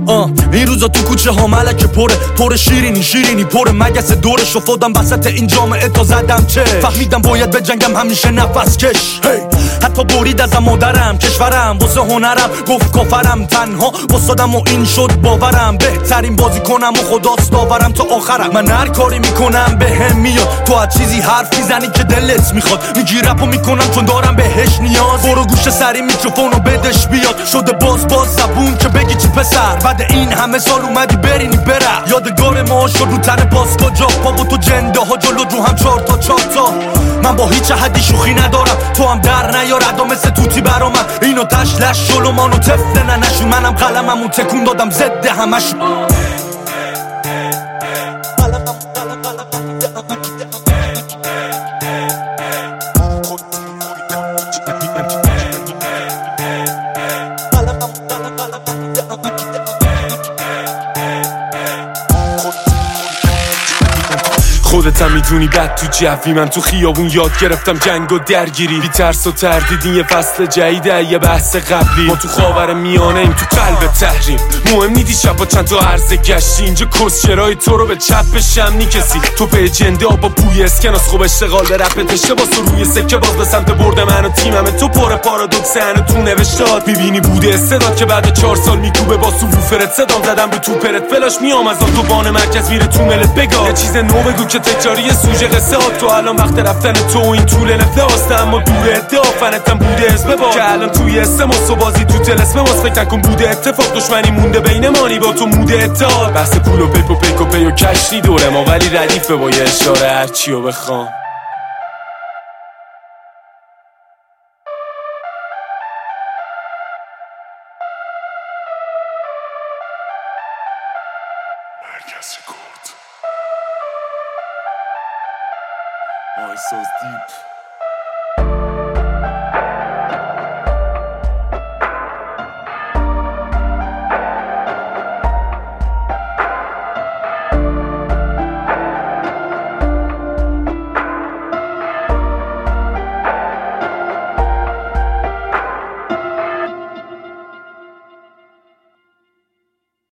این روزا تو کوچه ها ملکه پر شیرینی پر مگس دورش افتادم وسط این جامعه تا زدم چه فهمیدم باید بجنگم همیشه نفس کش حتی برید ازم مادرم کشورم واسه هنرم گفت کافرم تنها واسادم و این شد باورم بهترین بازی کنم و خداست داورم تا آخرم من هر کاری میکنم بهم میاد تو از چیزی حرف میزنی که دلت میخواد میگی رپو میکنم چون دارم بهش نیاز برو گوش سری میکروفونو بدش بیاد شده باز زبون که بگی چی پسر بعد این همه سال اومدی برینی بره یادگار ما شد رو تن باز کجا پا و تو جنده ها جلو رو هم چار تا من با هیچ حدی شوخی ندارم تو هم در نیار ادا مثل توتی برا من اینو تشلش جلو مانو تفل ننشون منم قلممو تکون دادم ضد همشون خودت هم میدونی بد تو جوی من تو خیابون یاد گرفتم جنگ و درگیری بی ترس و تردید یه فصل جدیده یه بحث قبلی ما تو خاور میانه ایم تو قلب تحریم مهم نیدی شبا چند تا عرض گشتی اینجا کسچرای تو رو به چپ شمنی کسی تو به جنده با بوی اسکناس خوب اشتغال به رپت اشتباس و روی سکه باز به سمت برد من و تیمم تو پر پارادوکس هنو تو نوشتاد میبینی بوده استعداد که بعد 4 سال میکوبه با سوفرت صدام زدم به تو پرت فلاش میام از تو بان مرکز میره تو ملت بگا یه چیز نو بگو که تکراری سوژه قصه ها تو الان وقت رفتن تو این طول نفلاسته اما دور ادعا فنتم بوده اسم با که الان توی اسم و بازی تو تلسم ماست فکر نکن بوده اتفاق دشمنی مونده بین مانی با تو موده اتحاد بحث پول و پیک و پی و کشتی دوره ما ولی ردیفه با یه اشاره هرچی و بخوام مرکز رکورد I so deep